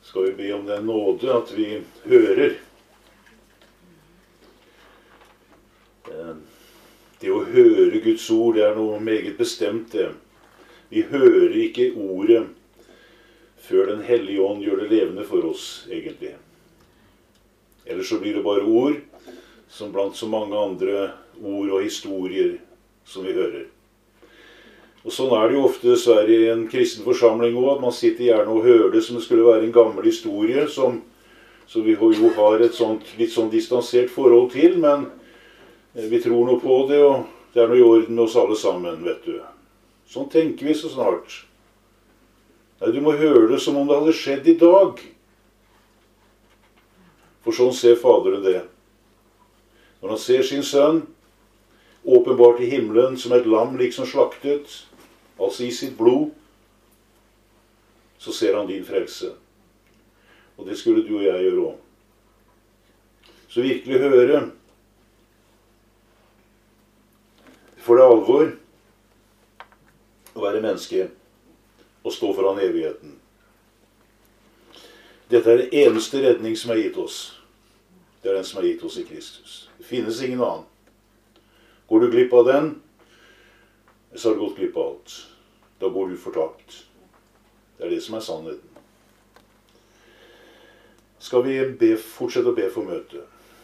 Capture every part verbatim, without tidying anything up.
skal vi be om den nåde at vi hører. Det å høre Guds ord, det er noe meget bestemt det. Vi hører ikke ordet før Den Hellige Ånd gjør det levende for oss, egentlig. Ellers så blir det bare ord, som blant så mange andre ord og historier som vi hører. Og sånn er det jo ofte dessverre i en kristen forsamling også, at man sitter gjerne og hører det som det skulle være en gammel historie, som, som vi jo har et sånt, litt sånn distansert forhold til, men vi tror noe på det, og det er noe i orden med oss alle sammen, vet du. Sånn tenker vi så snart. Nei, du må høre det som om det hadde skjedd i dag. For sånn ser Faderen det. Når han ser sin sønn, åpenbart i himmelen som et lam liksom slaktet, altså i sitt blod, så ser han din frelse. Og det skulle du og jeg gjøre også. Så virkelig høre. For det alvor å være menneske og stå foran evigheten. Dette er det eneste redning som er gitt oss. Det er den som er gitt oss i Kristus. Det finnes ingen annen. Går du glipp av den, så har du gått glipp av alt. Da går du fortapt. Det er det som er sannheten. Skal vi be, fortsette å be for møtet?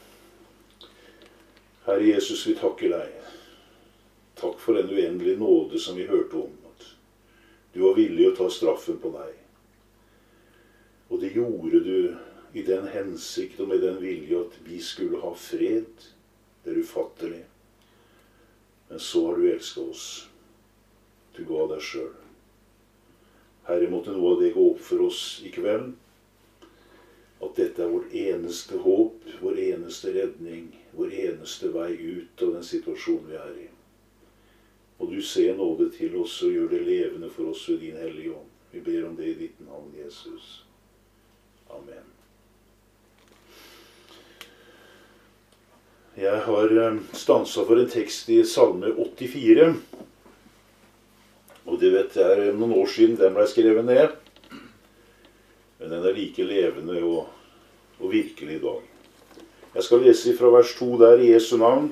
Herre Jesus, vi takker deg. Takk for den uendelige nåde som vi hørte om. At du var villig å ta straffen på deg. Og det gjorde du i den hensikt og med den vilje at vi skulle ha fred. Det er ufattelig. Men så har du elsket oss. Du ga deg selv. Herre, måtte noe av det gå opp for oss i kveld. At dette er vårt eneste håp, vår eneste redning, vår eneste vei ut av den situasjonen vi er i. Og du ser nåde til oss og gjør det levende for oss ved din hellige ånd. Vi ber om det i ditt navn, Jesus. Amen. Jeg har stanset for en tekst i Salme åttifire. Og det vet jeg er noen år siden den ble skrevet ned. Men den er like levende og, og virkelig i dag. Jeg skal lese fra vers to der i Jesu navn.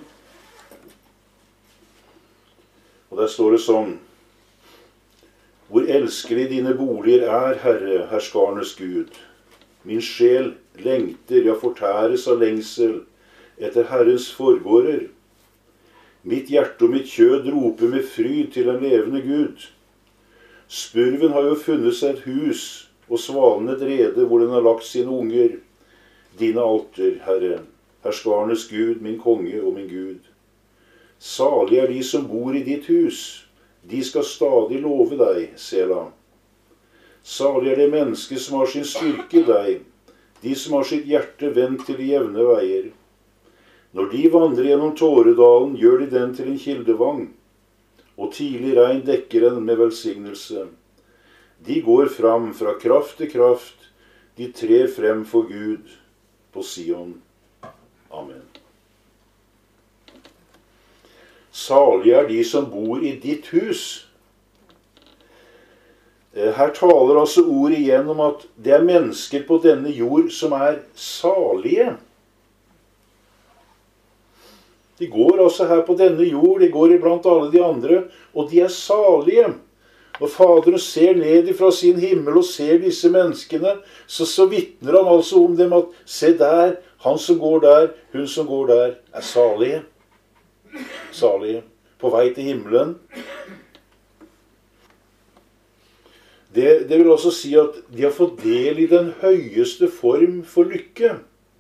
Og der står det sånn: Hvor elskelig dine boliger er, Herre, herskarnes Gud. Min sjel lengter, ja fortæres av lengsel, etter Herrens forgårder. Mitt hjerte og mitt kjød roper med fryd til en levende Gud. Spurven har jo funnet seg et hus, og svalen et rede hvor den har lagt sine unger. Dine alter, Herre, herskarnes Gud, min konge og min Gud. Salig er de som bor i ditt hus, de skal stadig love deg, Sela. Salig er det menneske som har sin styrke i deg, de som har sitt hjerte vendt til de jevne veier. Når de vandrer gjennom Tåredalen, gjør de den til en kildevang, og tidlig regn dekker den med velsignelse. De går fram fra kraft til kraft, de trer frem for Gud på Sion. Amen. Salig er de som bor i ditt hus. Her taler altså ord igjen om at det er mennesker på denne jord som er salige. De går altså her på denne jord, de går iblant alle de andre, og de er salige. Og Faderen ser ned fra sin himmel og ser disse menneskene, så, så vittner han altså om dem at se der, han som går der, hun som går der, er salige. Salige. På vei til himmelen. Det, det vil også si at de har fått del i den høyeste form for lykke.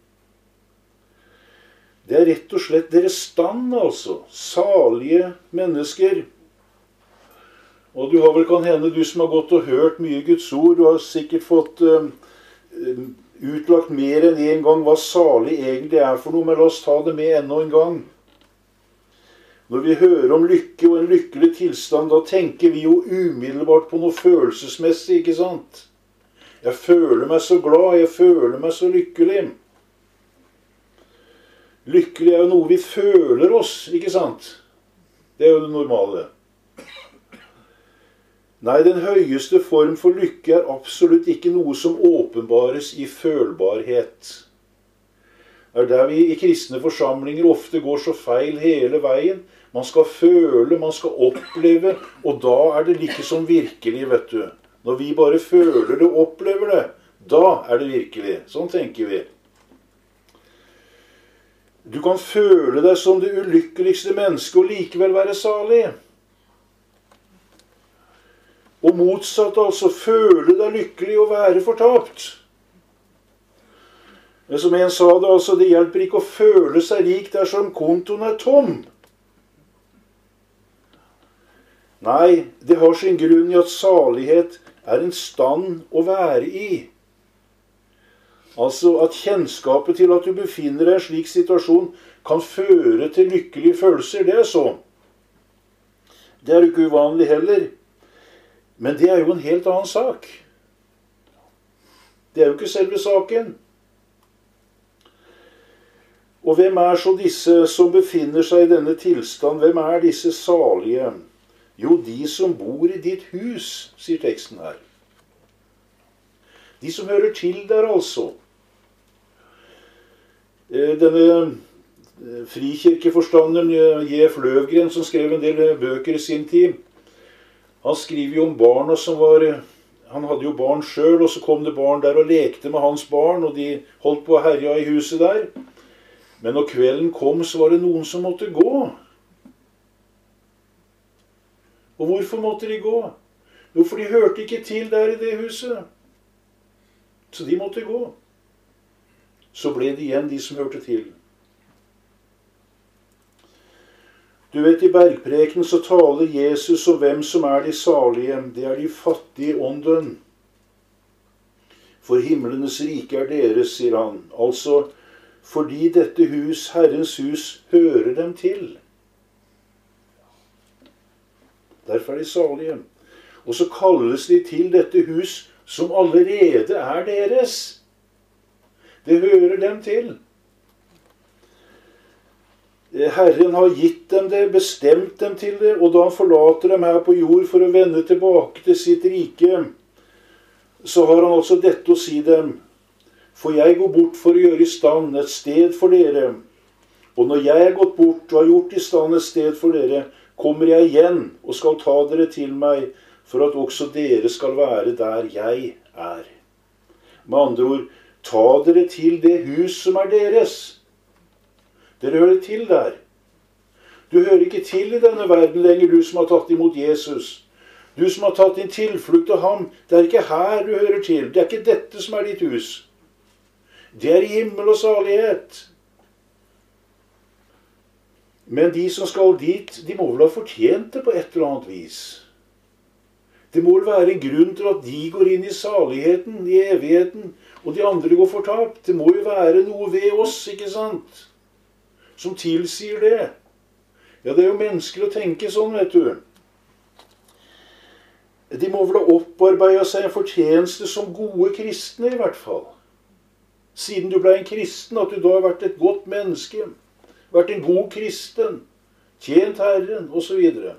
Det er rett og slett deres stand, altså. Salige mennesker. Og du har vel kan hende, du som har gått og hørt mye Guds ord, du har sikkert fått uh, utlagt mer enn en gang hva salig egentlig er for noe, men la oss ta det med enda en gang. Når vi hører om lykke og en lykkelig tilstand, da tenker vi jo umiddelbart på noe følelsesmessig, ikke sant? Jeg føler meg så glad, jeg føler meg så lykkelig. Lykkelig er jo noe vi føler oss, ikke sant? Det er jo det normale. Nei, den høyeste form for lykke er absolutt ikke noe som åpenbares i følbarhet. Det er der vi i kristne forsamlinger ofte går så feil hele veien. Man skal føle, man skal oppleve, og da er det like som virkelig, vet du. Når vi bare føler det og opplever det, da er det virkelig. Sånn tenker vi. Du kan føle deg som det ulykkeligste mennesket og likevel være salig. Og motsatt, altså, føle deg lykkelig og være fortapt. Men som en sa det, altså, det hjelper ikke å føle seg rik dersom kontoen er tom. Nei, det har sin grunn i at salighet er en stand å være i. Altså at kjennskapet til at du befinner deg i en slik situasjon kan føre til lykkelige følelser, det er så. Det er jo ikke uvanlig heller. Men det er jo en helt annen sak. Det er jo ikke selve saken. Og hvem er så disse som befinner seg i denne tilstand? Hvem er disse salige? Jo, de som bor i ditt hus, sier teksten her. De som hører til der, altså. Denne frikirkeforstanderen J F Løvgren, som skrev en del bøker i sin tid, han skriver jo om barna som var, han hadde jo barn selv, og så kom det barn der og lekte med hans barn, og de holdt på å herja i huset der. Men når kvelden kom, så var det noen som måtte gå. Og hvorfor måtte de gå? Jo, for de hørte ikke til der i det huset. Så de måtte gå. Så ble det igjen de som hørte til. Du vet, i bergprekenen så taler Jesus om hvem som er de salige. Det er de fattige i ånden. For himlenes rike er deres, sier han. Altså, fordi dette hus, Herrens hus, hører dem til. Derfor er de salige. Og så kalles de til dette hus som allerede er deres. Det hører dem til. Herren har gitt dem det, bestemt dem til det, og da han forlater dem her på jord for å vende tilbake til sitt rike, så har han altså dette å si dem: for jeg går bort for å gjøre i stand et sted for dere. Og når jeg er gått bort og har gjort i stand et sted for dere, kommer jeg igjen og skal ta dere til meg, for at også dere skal være der jeg er. Med andre ord, ta dere til det hus som er deres. Dere hører til der. Du hører ikke til i denne verden lenger, du som har tatt imot Jesus. Du som har tatt din tilflukt til ham. Det er ikke her du hører til. Det er ikke dette som er ditt hus. Det er i himmel og salighet. Men de som skal dit, de må vel ha fortjent det på et eller annet vis. Det må vel være en grunn til at de går inn i saligheten, i evigheten, og de andre går fortapt. Det må jo være noe ved oss, ikke sant, som tilsier det. Ja, det er jo menneskelig å tenke sånn, vet du. De må vel ha opparbeidet seg en fortjeneste som gode kristne, i hvert fall. Siden du ble en kristen, at du da har vært et godt menneske, vært en god kristen, tjent Herren, og så videre.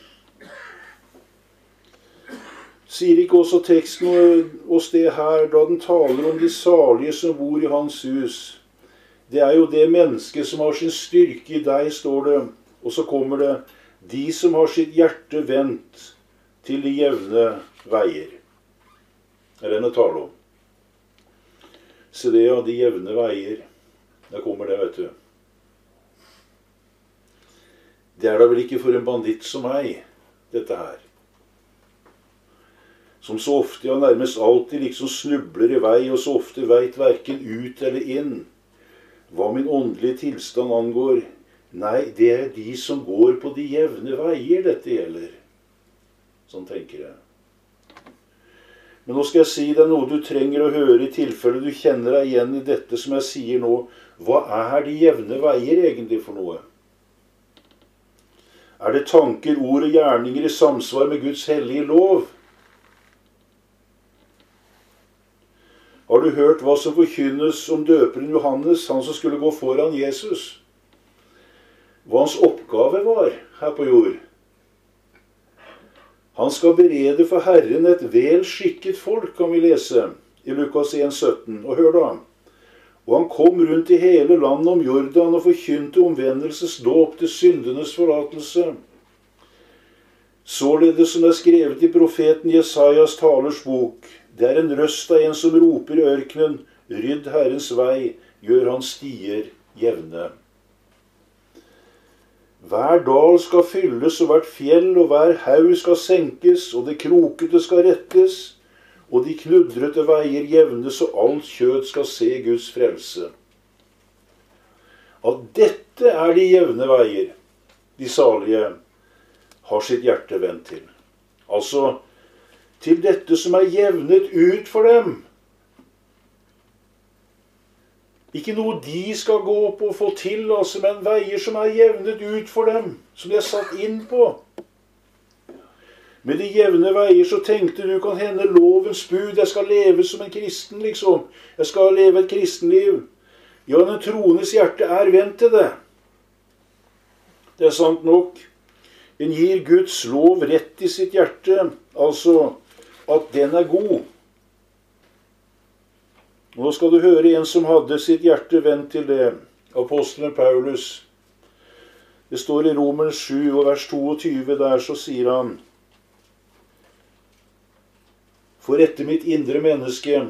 Sier ikke også teksten oss det her, da den taler om de salige som bor i hans hus? Det er jo det mennesket som har sin styrke i deg, står det. Og så kommer det: de som har sitt hjerte vendt til de jevne veier. Det er denne tale om. Se det, ja, de jevne veier. Der kommer det, vet du. Det er da vel ikke for en banditt som meg, dette her. Som så ofte, ja, nærmest alltid liksom snubler i vei, og så ofte vet hverken ut eller inn. Hva min åndelige tilstand angår, nei, det er de som går på de jevne veier dette gjelder. Sånn tenker jeg. Men nå skal jeg si deg noe du trenger å høre i tilfelle du kjenner deg igjen i dette som jeg sier nå. Hva er de jevne veier egentlig for noe? Er det tanker, ord og gjerninger i samsvar med Guds hellige lov? Har du hørt hva som forkynnes om døperen Johannes, han som skulle gå foran Jesus? Hva hans oppgave var her på jord? Han skal berede for Herren et vel skikket folk, kan vi lese i Lukas en sytten. Og hør da. Og han kom rundt i hele landet om Jordan og forkynte omvendelsesdåp til syndenes forlatelse. Således som det er skrevet i profeten Jesajas talers bok. Det er en røst av en som roper i ørkenen, rydd Herrens vei, gjør hans stier jevne. Hver dal skal fylles, og hvert fjell og hver haug skal senkes, og det krokete skal rettes, og de knudrete veier jevnes, og alt kjød skal se Guds frelse. At dette er de jevne veier, de salige har sitt hjerte vendt til. Altså, til dette som er jevnet ut for dem. Ikke noe de skal gå på og få til, altså, men veier som er jevnet ut for dem, som de er satt inn på. Med de jevne veier så tenkte du kan hende lovens bud, jeg skal leve som en kristen, liksom. Jeg skal leve et kristenliv. Ja, den troendes hjerte er vendt til det. Det er sant nok. En gir Guds lov rett i sitt hjerte, altså at den er god. Nå skal du høre en som hadde sitt hjerte vendt til det. Apostelen Paulus. Det står i Romerne sju og vers tjueto, der så sier han: For etter mitt indre menneske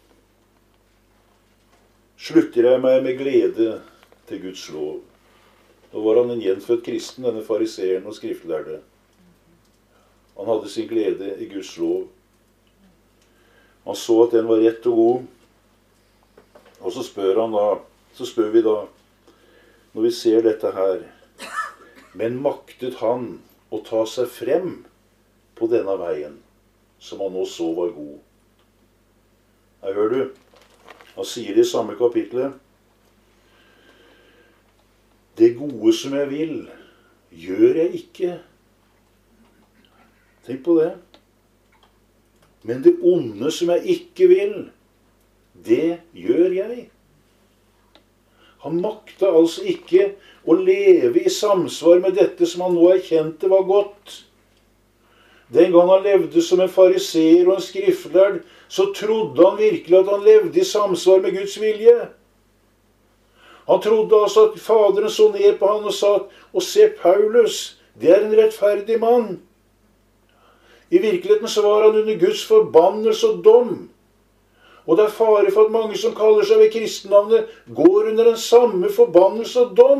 slutter jeg meg med glede til Guds lov. Nå var han en gjenfødt kristen, denne fariseren og skriftlærde. Han hadde sin glede i Guds lov. Han så at den var rett og god. Og så spør han da, så spør vi da, når vi ser dette her, men maktet han å ta seg frem på denne veien, som han nå så var god? Her hører du, han sier det i samme kapitlet: Det gode som jeg vil, gjør jeg ikke. Tenk på det. Men det onde som jeg ikke vil, det gjør jeg. Han makta altså ikke å leve i samsvar med dette som han nå erkjente var godt. Den gang han levde som en fariseer og en skriftlærd, så trodde han virkelig at han levde i samsvar med Guds vilje. Han trodde altså at Faderen så ned på han og sa: og se, Paulus, det er en rettferdig mann. I virkeligheten så var han under Guds forbannelse og dom. Og det er fare for at mange som kaller seg ved kristennavnet, går under den samme forbannelse og dom.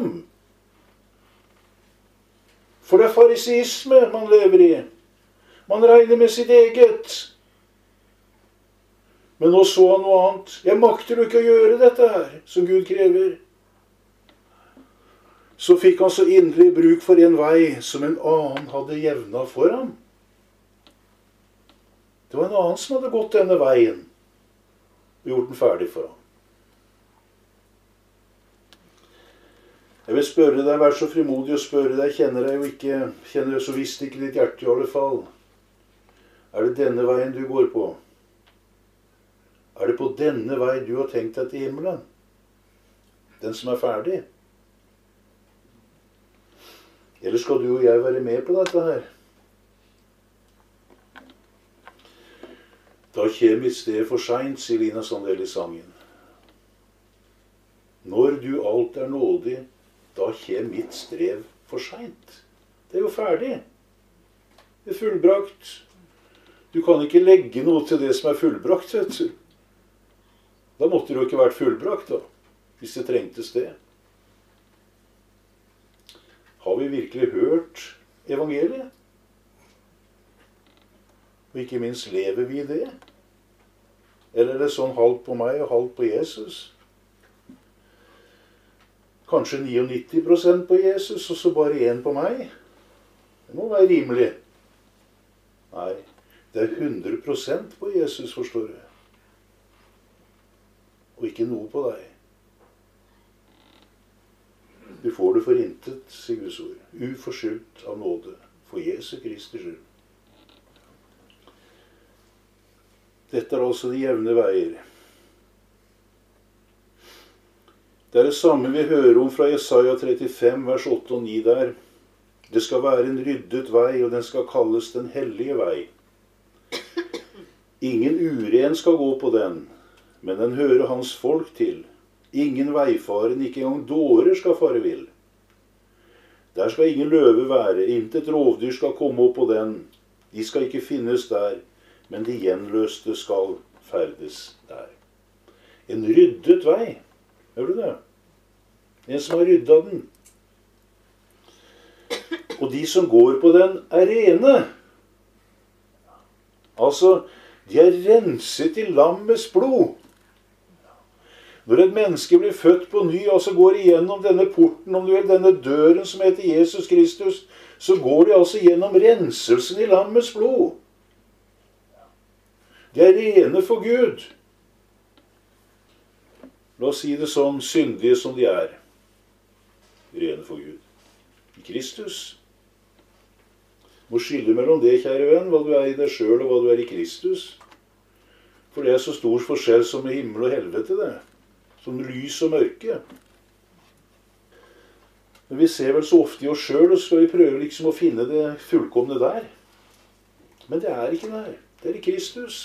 For det er fariseisme man lever i. Man regner med sitt eget. Men nå så han noe annet. Jeg makter jo ikke å gjøre dette her, som Gud krever. Så fikk han så inderlig bruk for en vei som en annen hadde jevnet for ham. Det var en annen som hadde gått denne veien og gjort den ferdig for ham. Jeg vil spørre deg, vær så frimodig å spørre deg, kjenner deg jo ikke, kjenner deg så visst ikke ditt hjerte i alle fall. Er det denne veien du går på? Er det på denne vei du har tenkt deg til himmelen? Den som er ferdig? Eller skal du og jeg være med på dette her? Da kjem mitt sted for sent, sier Lina Sandell i sangen. Når du alt er nådig, da kjem mitt strev for sent. Det er jo ferdig. Det er fullbrakt. Du kan ikke legge noe til det som er fullbrakt, vet du. Da måtte det jo ikke vært fullbrakt, da, hvis det trengtes det. Har vi virkelig hørt evangeliet? Og ikke minst lever vi i det? Eller er det sånn halvt på meg og halvt på Jesus? Kanskje nittini prosent på Jesus, og så bare én på meg? Det må være rimelig. Nei, det er hundre prosent på Jesus, forstår du. Og ikke noe på deg. Du får det for intet, sier Guds ord. Uforskyldt av nåde, for Jesu Kristi skyld. Dette er altså de jevne veier. Det er det samme vi hører om fra Jesaja trettifem, vers åtte og ni der. Det skal være en ryddet vei, og den skal kalles den hellige vei. Ingen uren skal gå på den, men den hører hans folk til. Ingen veifaren, ikke engang dårer skal fare vill. Der skal ingen løve være, intet rovdyr skal komme opp på den. De skal ikke finnes der, men de gjenløste skal ferdes der. En ryddet vei, hører du det? En som har ryddet den. Og de som går på den er rene. Altså, de er renset i lammets blod. Når et menneske blir født på ny, altså går igjennom denne porten, om du vil, denne døren som heter Jesus Kristus, så går de altså gjennom renselsen i lammets blod. De er rene for Gud. La oss si det sånn, syndige som de er. Rene for Gud. I Kristus. Må skille mellom det, kjære venn, hva du er i deg selv og hva du er i Kristus. For det er så stor forskjell som i himmel og helvete, det. Som lys og mørke. Men vi ser vel så ofte i oss selv, og så skal vi prøve liksom å finne det fullkomne der. Men det er ikke der. Det er i Kristus.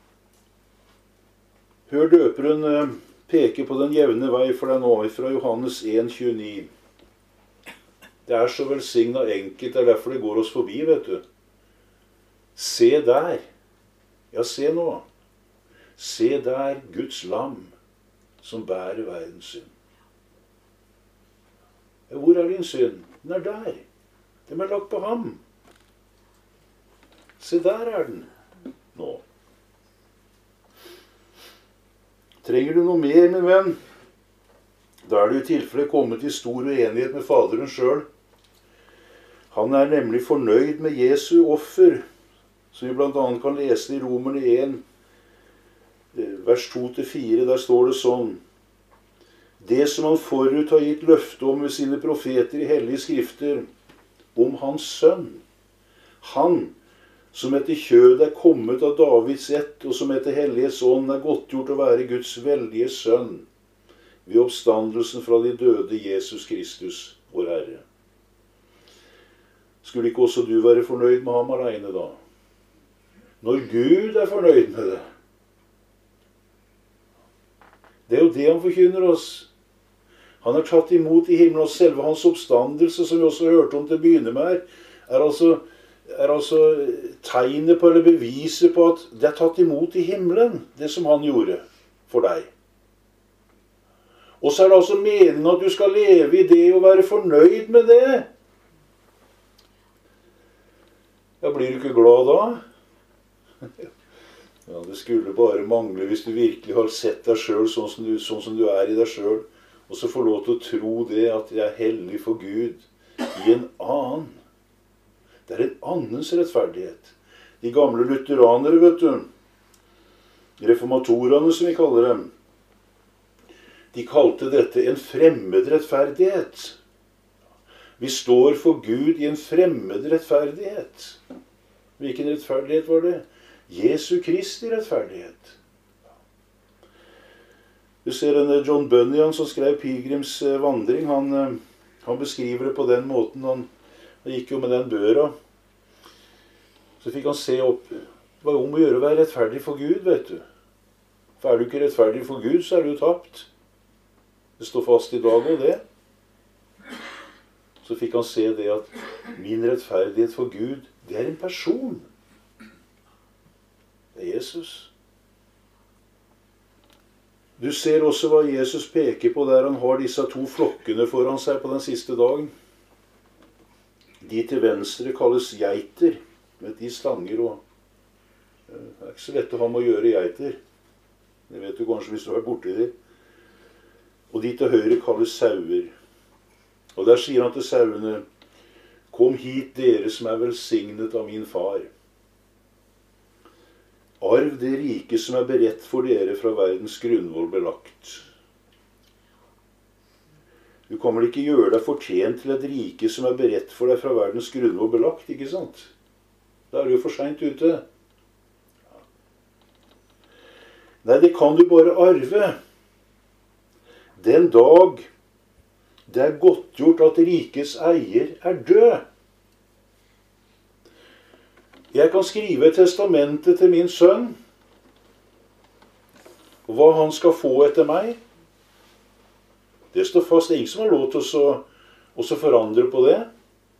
Hør døperen peke på den jevne vei for deg nå, fra Johannes en tjueni. Det er så velsignet enkelt, det er derfor det går oss forbi, vet du. Se der. Ja, se nå. Se der Guds lam, som bærer verdens synd. Ja, hvor er din synd? Den er der. Den er lagt på ham. Se, der er den nå. Trenger du noe mer, min venn? Da er du i tilfelle kommet i stor uenighet med Faderen selv. Han er nemlig fornøyd med Jesu offer, som vi blant annet kan lese i Romerne en, vers to til fire. Der står det sånn: Det som han forut har gitt løfte om ved sine profeter i hellige skrifter, om hans sønn, han som etter kjød er kommet av Davids ett, og som etter hellighets ånd er godtgjort å være Guds veldige sønn, ved oppstandelsen fra de døde, Jesus Kristus, vår Herre. Skulle ikke også du være fornøyd med ham alene da? Når Gud er fornøyd med det. Det er jo det han forkynner oss. Han er tatt imot i himmelen, og selve hans oppstandelse, som vi også hørte om til å begynne med her, er altså, er altså tegnet på, eller beviset på at det er tatt imot i himmelen, det som han gjorde for deg. Og så er det altså meningen at du skal leve i det og være fornøyd med det. Ja, blir du ikke glad da? Ja, det skulle bare mangle hvis du virkelig har sett deg selv sånn som du, sånn som du er i deg selv, og så får lov til å tro det at jeg er hellig for Gud i en annen. Det er en annens rettferdighet. De gamle lutheranere, vet du, reformatorene som vi kaller dem, de kalte dette en fremmed rettferdighet. Vi står for Gud i en fremmed rettferdighet. Hvilken rettferdighet var det? Jesu Kristi rettferdighet. Du ser denne John Bunyan som skrev Pilgrims vandring. Han, han beskriver det på den måten. Han, han gikk jo med den døra. Så fikk han se opp. Det var om å gjøre å være rettferdig for Gud, vet du. For er du ikke rettferdig for Gud, så er du tapt. Det står fast i dag og det. Så fikk han se det at min rettferdighet for Gud, det er en person. Det er Jesus. Du ser også hva Jesus peker på der han har disse to flokkene foran seg på den siste dagen. De til venstre kalles geiter, med de slanger, og det er ikke så lett å ha med å gjøre geiter. Det vet du kanskje hvis du har vært borti det. Og de til høyre kalles sauer. Og der sier han til sauene: Kom hit, dere som er velsignet av min far. Arv det rike som er beredt for dere fra verdens grunnvoll belagt. Du kan vel ikke gjøre deg fortjent til et rike som er beredt for deg fra verdens grunnvoll belagt, ikke sant? Da er du jo for sent ute. Nei, det kan du bare arve. Den dag det er godtgjort at rikets eier er død. Jeg kan skrive et testamente til min sønn, hva han skal få etter meg. Det står fast. Det er ingen som har lov til å, å forandre på det.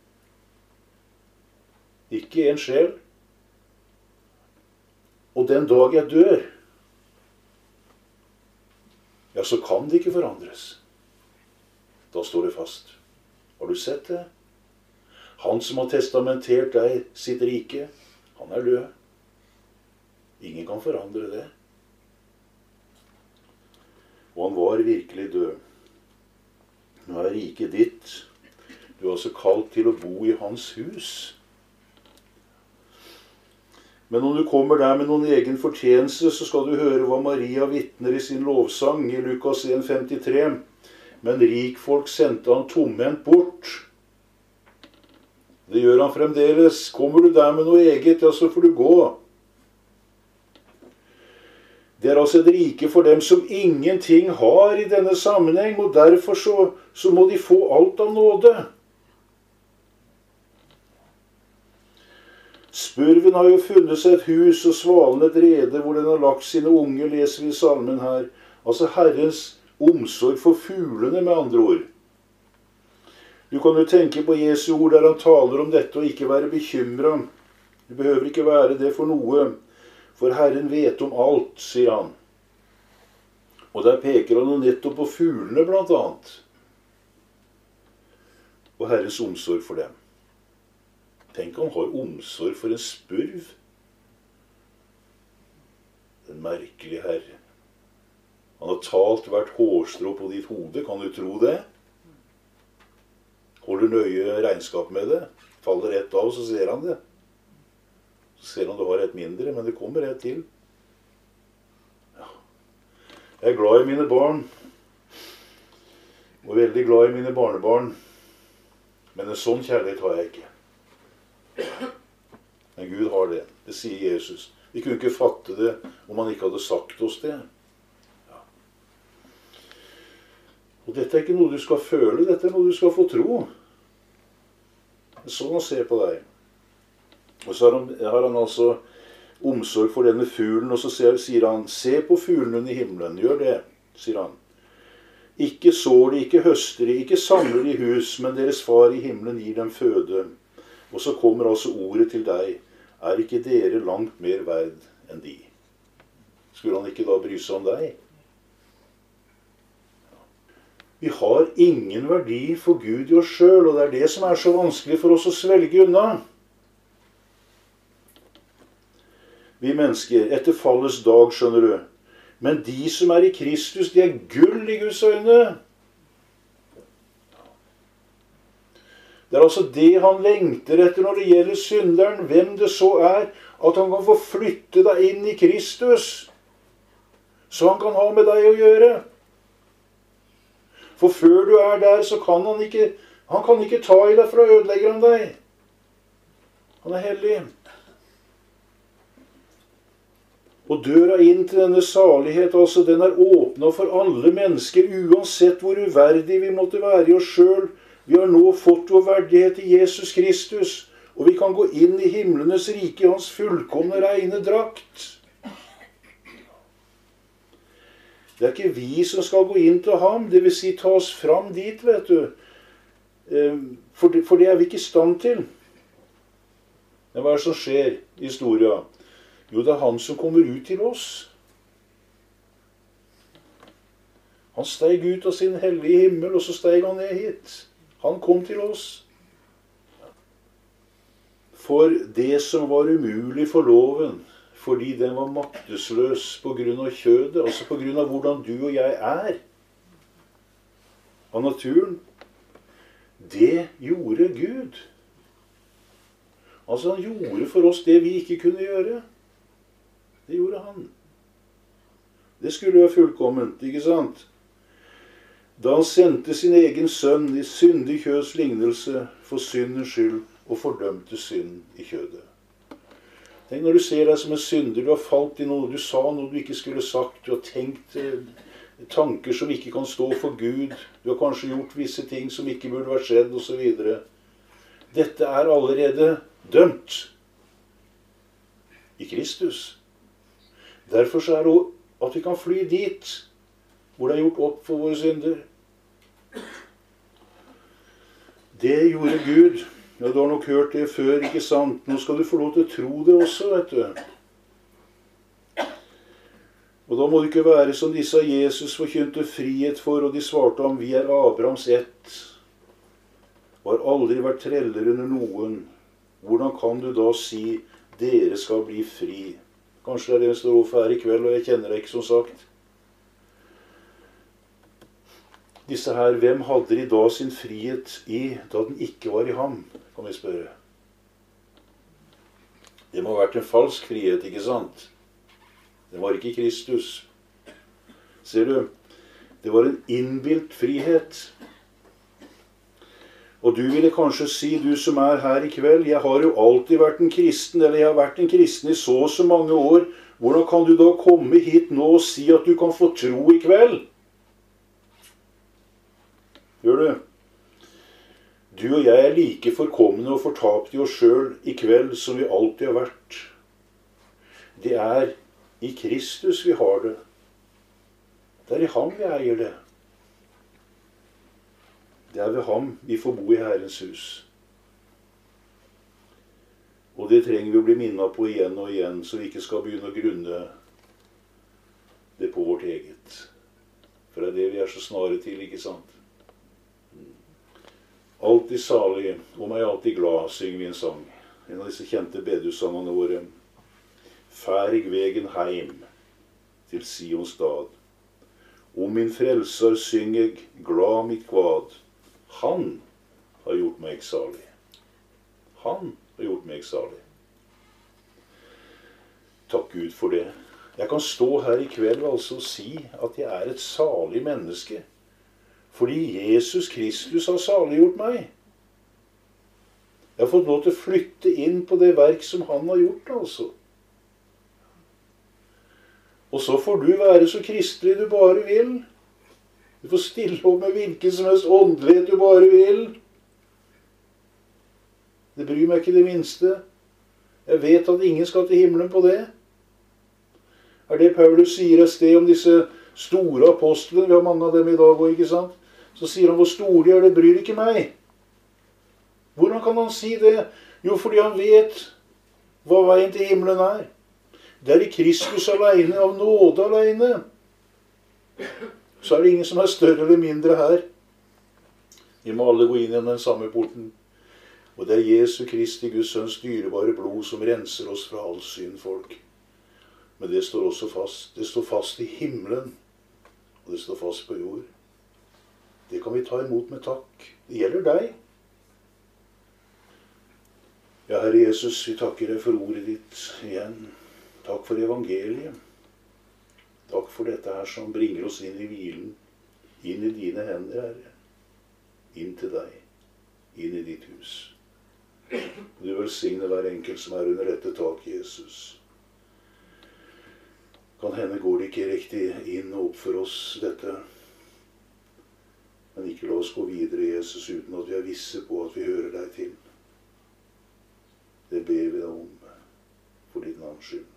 Ikke en sjel. Og den dag jeg dør, ja, så kan det ikke forandres. Da står det fast. Har du sett det? Han som har testamentert deg sitt rike, han er død. Ingen kan forandre det. Og han var virkelig død. Nå er riket ditt. Du er altså kalt til å bo i hans hus. Men om du kommer der med noen egen fortjeneste, så skal du høre hva Maria vitner i sin lovsang i Lukas en femtitre. Men rikfolk sendte han tomhendt bort. Det gjør han fremdeles. Kommer du der med noe eget, ja, så får du gå. Det er altså et rike for dem som ingenting har i denne sammenheng, og derfor så, så må de få alt av nåde. Spurven har jo funnet seg et hus, og svalen et rede hvor den har lagt sine unge, leser vi i salmen her. Altså Herrens omsorg for fuglene, med andre ord. Du kan jo tenke på Jesu ord der han taler om dette, og ikke være bekymret. Du behøver ikke være det for noe, for Herren vet om alt, sier han. Og der peker han jo nettopp på fuglene, blant annet. Og Herrens omsorg for dem. Tenk han har omsorg for en spurv. En merkelig herre. Han har talt hvert hårstrå på ditt hode, kan du tro det? Holder nøye regnskap med det. Faller ett av, så ser han det. Så ser han du har et mindre, men det kommer et til. Ja. Jeg er glad i mine barn. Og veldig glad i mine barnebarn. Men en sånn kjærlighet har jeg ikke. Men Gud har det. Det sier Jesus. Vi kunne ikke fatte det om han ikke hadde sagt oss det. Ja. Og dette er ikke noe du skal føle, dette er noe du skal få tro. Det er sånn han ser på deg. Og så har han, har han altså omsorg for denne fuglen, og så sier han, se på fuglen i himmelen, gjør det, sier han. Ikke sår de, ikke høster de, ikke samler de hus, men deres far i himmelen gir dem føde. Og så kommer altså ordet til deg. Er ikke dere langt mer verd enn de? Skulle han ikke da bry seg om deg? Vi har ingen verdi for Gud i oss selv, og det er det som er så vanskelig for oss å svelge unna. Vi mennesker, etter fallets dag, skjønner du. Men de som er i Kristus, de er gull i Guds øyne. Det er altså det han lengter etter når det gjelder synderen, hvem det så er, at han kan få flytte deg inn i Kristus, så han kan ha med deg å gjøre. For før du er der, så kan han ikke, han kan ikke ta i deg, for å ødelegge han deg. Han er hellig. Og døra inn til denne salighet, altså, den er åpnet for alle mennesker, uansett hvor uverdig vi måtte være i oss selv. Vi har nå fått vår verdighet i Jesus Kristus, og vi kan gå inn i himlenes rike i hans fullkomne reine drakt. Det er ikke vi som skal gå inn til ham, det vil si ta oss fram dit, vet du. For det, for det er vi ikke i stand til. Men hva er det som skjer i historien? Jo, det er han som kommer ut til oss. Han steg ut av sin hellige himmel, og så steg han ned hit. Han kom til oss. For det som var umulig for loven, fordi den var maktesløs på grunn av kjødet, altså på grunn av hvordan du og jeg er, av naturen, det gjorde Gud. Altså han gjorde for oss det vi ikke kunne gjøre. Det gjorde han. Det skulle være fullkomment, ikke sant? Da han sendte sin egen sønn i syndig kjøds lignelse for syndens skyld og fordømte synd i kjødet. Tenk når du ser deg som en synder, du har falt i noe, du sa noe du ikke skulle sagt, du har tenkt eh, tanker som ikke kan stå for Gud, du har kanskje gjort visse ting som ikke burde vært skjedd, og så videre. Dette er allerede dømt. I Kristus. Derfor så er det at vi kan fly dit, hvor det er gjort opp for våre synder. Det gjorde Gud. Ja, du har nok hørt det før, ikke sant? Nå skal du få lov til å tro det også, vet du. Og da må det ikke være som disse Jesus forkynte frihet for, og de svarte ham, vi er Abrahams ett, og har aldri vært treller under noen. Hvordan kan du da si, dere skal bli fri? Kanskje det er det som står overfor her i kveld, og jeg kjenner det ikke som sagt. Disse her, hvem hadde de da sin frihet i, da den ikke var i ham, kan vi spørre. Det må ha vært en falsk frihet, ikke sant? Det var ikke Kristus. Ser du, det var en innbilt frihet. Og du ville kanskje si, du som er her i kveld, jeg har jo alltid vært en kristen, eller jeg har vært en kristen i så og så mange år. Hvordan kan du da komme hit nå og si at du kan få tro i kveld? Gjør du? Du og jeg er like forkomne og fortapt i oss selv i kveld som vi alltid har vært. Det er i Kristus vi har det. Det er i ham vi eier det. Det er ved ham vi får bo i Herrens hus. Og det trenger vi å bli minnet på igjen og igjen, så vi ikke skal begynne å grunne det på vårt eget. For det er det vi er så snare til, ikke sant? Alltid salig, og meg alltid glad, synger vi en sang. En av disse kjente bedehussangene våre. Færig vegen heim til Sions stad. Om min frelser syng jeg glad mitt kvad. Han har gjort meg salig. Han har gjort meg salig. Takk Gud for det. Jeg kan stå her i kveld altså og si at jeg er et salig menneske. Fordi Jesus Kristus har saliggjort meg. Jeg har fått lov til å flytte inn på det verk som han har gjort, altså. Og så får du være så kristelig du bare vil. Du får stille opp med hvilken som helst åndelighet du bare vil. Det bryr meg ikke det minste. Jeg vet at ingen skal til himmelen på det. Er det Paulus sier et sted om disse store apostlene? Vi har mange av dem i dag også, ikke sant? Så sier han, hvor store de er, det bryr ikke meg. Hvordan kan han si det? Jo, fordi han vet hva veien til himmelen er. Det er i Kristus alene, av nåde alene. Så er det ingen som er større eller mindre her. Vi må alle gå inn gjennom den samme porten. Og det er Jesu Kristi, Guds sønns dyrebare blod, som renser oss fra all synd, folk. Men det står også fast. Det står fast i himmelen, og det står fast på jord. Det kan vi ta imot med takk. Det gjelder deg. Ja, Herre Jesus, vi takker deg for ordet ditt igjen. Takk for evangeliet. Takk for dette her som bringer oss inn i hvilen. Inn i dine hender, Herre. Inn til deg. Inn i ditt hus. Du velsigne hver enkelt som er under dette tak, Jesus. Kan hende går det ikke riktig inn og opp for oss, dette. Men ikke la oss gå videre, Jesus, uten at vi er visse på at vi hører deg til. Det ber vi deg om, for ditt navns skyld.